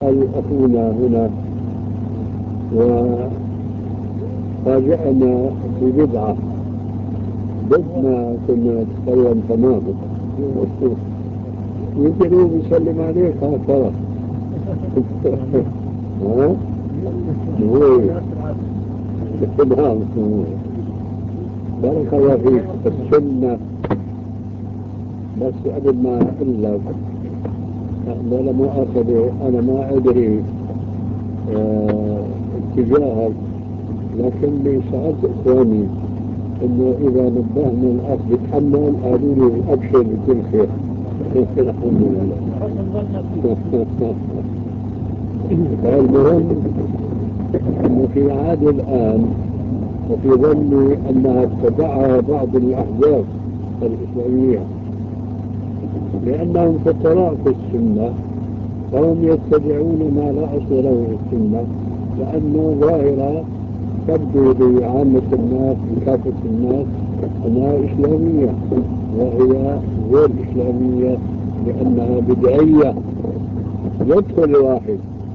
أخونا هنا وفاجأنا في بدعة ضد ما كنا نتكلم تماما. يمكن هو بيسلم عليك هكذا. ها؟ نعم. بارك الله فيك. السنة بس قبل ما أقول لك ولا مؤاخذة أنا ما أدري اتجاهك، لكني سألت إخواني إنه إذا نبهنا الأخ بيتحمل قالوا لي أبشر بكل خير. الحمد لله. المهم أنه في عادي الآن وفي ظني أنها اتبعها بعض الأحزاب الإسلامية لأنهم فقراء في السنة، فهم يتبعون ما لا أصل له في السنة، لأنه ظاهرة تبدو لعامة الناس لكافة الناس أنها إسلامية، وهي غير إسلامية لأنها بدعية. يدخل واحد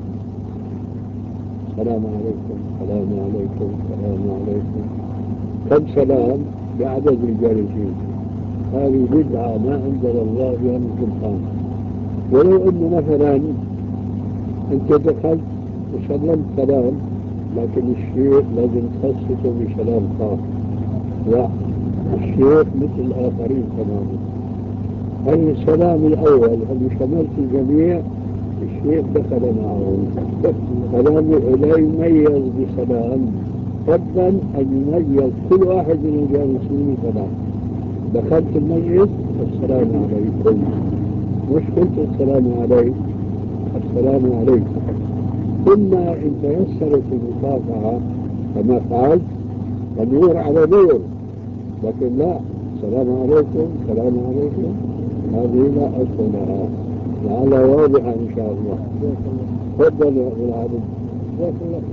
السلام عليكم السلام عليكم السلام عليكم كم سلام بعدد الجالسين. هذه بدعة ما أنزل الله بها من سلطان. ولو أنه مثلا أنت دخلت وسلمت سلام، لكن الشيخ لازم تخصصه بسلام خاص. لا، الشيخ مثل الآخرين تماما. هل السلام الأول هل شملت الجميع؟ الشيخ دخل معه. كلامه لا يميز بسلام، فضلا أن يميز كل واحد من الجالسين سلام. دخلت المجلس السلام عليكم، مش قلت السلام عليك، السلام عليكم. ثم إن تيسرت المصافحة كما فعلت فنور على نور، لكن لا، السلام عليكم السلام عليكم هذه لا أصل لها. لعل واضحة إن شاء الله. تفضل يا أبو العالم.